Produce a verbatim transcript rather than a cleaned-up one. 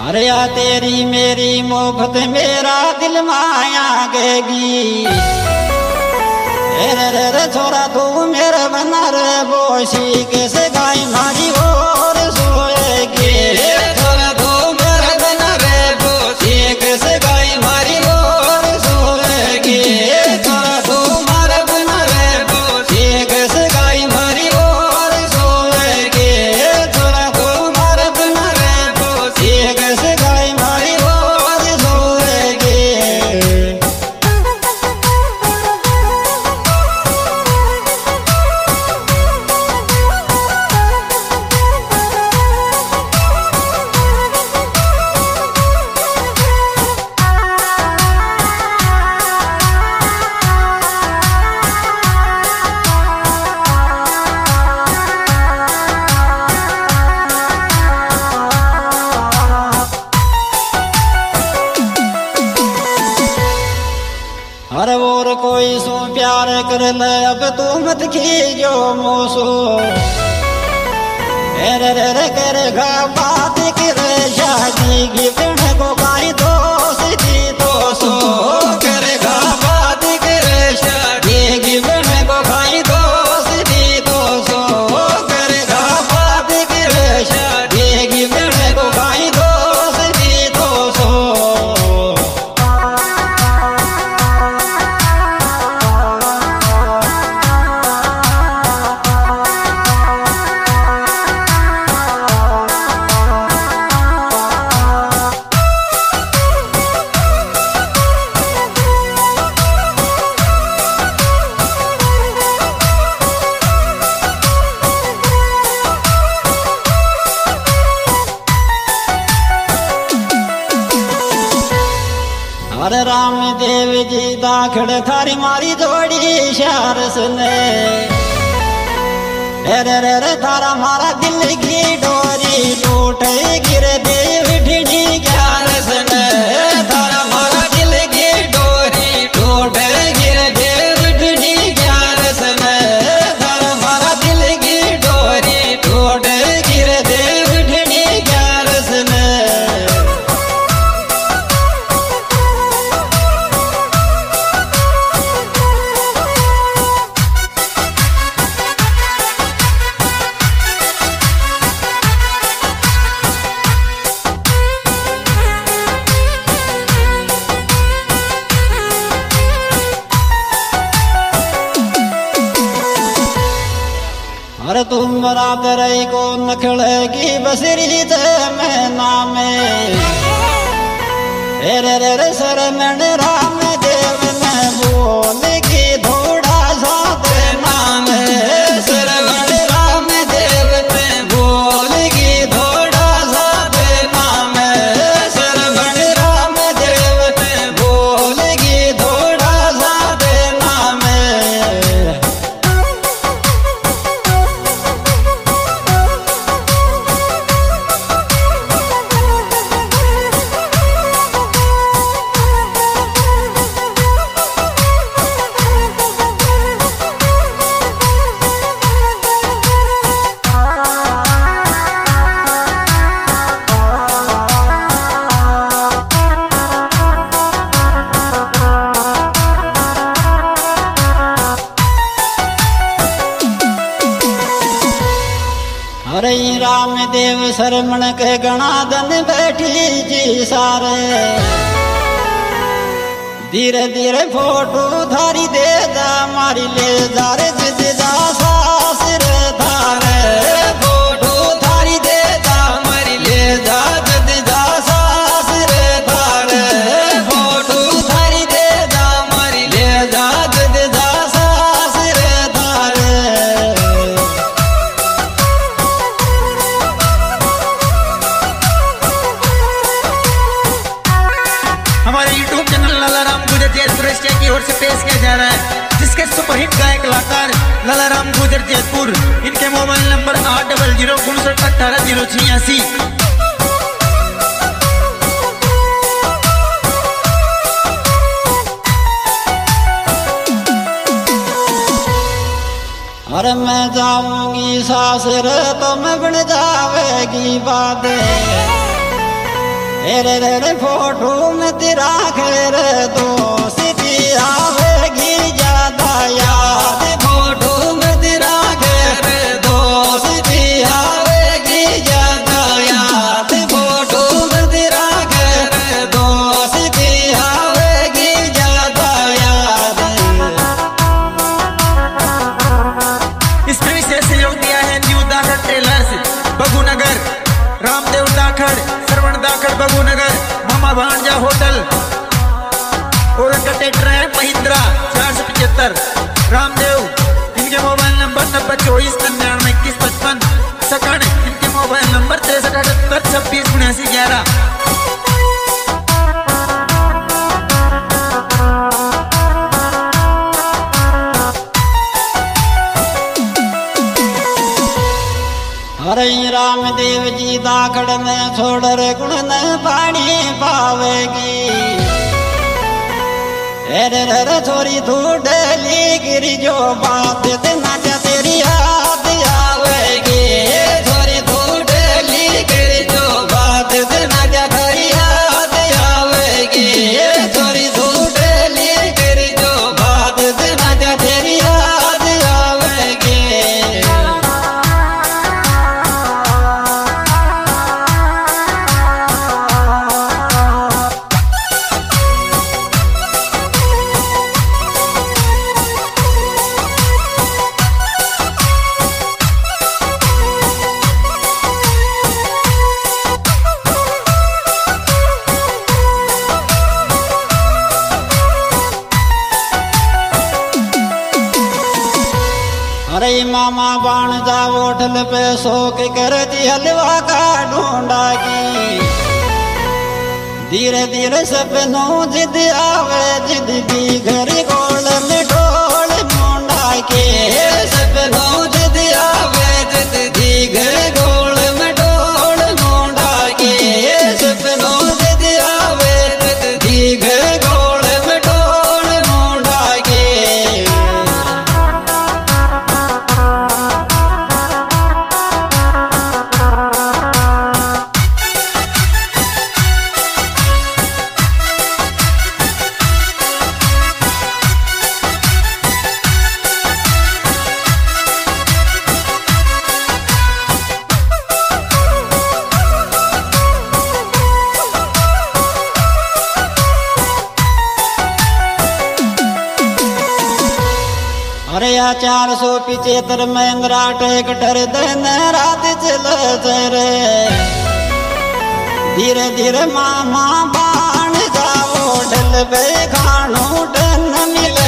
अरे या तेरी मेरी मोहब्बत मेरा दिल माया गेगी। रे रे रे छोरा तू मेरे बना रे बोशी कैसे गाय मारी और सोएगी। छोरा तू मेरे बना रे बोशी कैसे गाय मारी और सोएगी। छोरा तू मारे बना रे बोशी कैसे गाय मारी और सोएगी। छोरा तू मारे बना रे बोशी कैसे गाय मारी और सोएगी। अरे और कोई सो प्यार कर ले अब तू मत खींचो मोसो। रे रे रे करेगा बात करे शादी की बिन को काई दोस्ती तो सो। करेगा बात करे शादी की बिन को काई दोस्ती तो सो। करेगा बात करे शादी की बिन को काई दोस्ती तो सो। अरे राम देव जी दाखड़ थारी मारी जोड़ी शारस ने। रे रे रे थारा मारा दिल की डोरी टूटे गिरे देव ढिढी ग्यारस ने। थारा मारा दिल की डोरी टूटे गिरे देव ढिढी ग्यारस ने। थारा मारा दिल की डोरी टूटे गिरे देव ढिढी ग्यारस ने। अरे तुम रात रही को नखड़ेगी बसरी ते मैं नामे। रे रे रे सर मन राम देव ने बोलेगी थोड़ा साथ नाम। सर मन राम देव ने बोलेगी थोड़ा साथ नाम। सर मन राम देव ने बोलेगी थोड़ा साथ नाम। अरे राम देव शरमण के गणा दन बैठी जी सारे। धीरे धीरे फोटो थारी दे जा मारी ले जा रे जिद जा सास रे थारे। फोटो थारी दे जा मारी ले जा जिद जा सास रे थारे। फोटो थारी दे जा मारी ले जा जिद जा सास रे थारे। हमारे यूट्यूब चैनल लाला राम गुजर जयपुर की ओर से पेश किया जा रहा है, जिसके सुपरहिट गायक कलाकार लाला राम गुजर जयपुर। इनके मोबाइल नंबर आठ डबल जीरो उनसठ अठारह जीरो छियासी। अरे मैं जाऊंगी सासर तो मैं बन जावेगी बातें। रे रे रे फोटो में तेरा खेर दोस्ती आवेगी ज्यादा याद फोटो में तेरा खेर दोस्ती आवेगी ज्यादा याद फोटो में तेरा खेर दोस्ती आवेगी ज्यादा याद। इसमें विशेष सहयोग दिया है न्यू दाखड़ ट्रेलर्स बगुनगर, रामदेव दाखड़, श्रवण दाखड़ बगुनगर, मामा भांजा होटल और इनका ट्रैक्टर है महिंद्रा चार सौ पिछहत्तर रामदेव। इनके मोबाइल नंबर नब्बे चौबीस निन्यानवे इक्कीस पचपन सकड़, इनके मोबाइल नंबर तिरसठ अठहत्तर छब्बीस उन्यासी ग्यारह। हरे रामदेव जी दाखड़ में छोड़ रे गुण न पानी पावेगी रे रे रे छोरी तू डली गिरी जो बात ना जा तेरी याद आवेगी छोरी तू डली गिरी जो बात ना जा तेरी याद आवेगी छोरी तू डली गिरी जो बात ना जा तेरी याद आवेगी। अरे मामा बाण जा होटल पे सो के करती हलवा का ढूंढा की धीरे धीरे सपनों जिद आवे जिद की घर गोल में ढोल मुंडा के सपनों जिद आवे जिद की घर गोल में ढोल मुंडा के सपनों जिद आवे जिद की घर गोल में ढोल मुंडा के। अरे या चार सौ पिछहत्तर महिंद्रा ट्रैक्टर दिन रात चल रे धीरे धीरे मामा बाण जाओ ढल पे खानो डन मिले